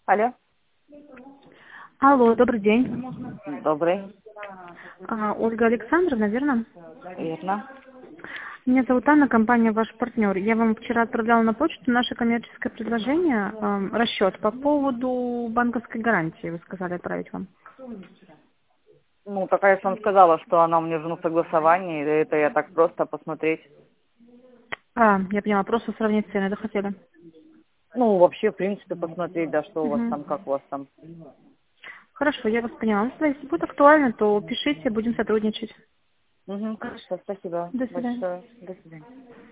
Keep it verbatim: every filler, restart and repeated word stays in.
Алло. Алло, добрый день. Добрый. А, Ольга Александровна, верно? Верно. Меня зовут Анна, компания «Ваш партнер». Я вам вчера отправляла на почту наше коммерческое предложение, э, расчет по поводу банковской гарантии. Вы сказали отправить вам. Ну, такая я же вам сказала, что она у меня уже на согласовании, и это я так просто посмотреть. А, я поняла, просто сравнить цены, да, хотели? Ну, вообще, в принципе, посмотреть, да, что у вас Мгм. там, как у вас там. Хорошо, я вас поняла. Ну, если будет актуально, то пишите, будем сотрудничать. Угу, хорошо, спасибо До свидания. большое. До свидания.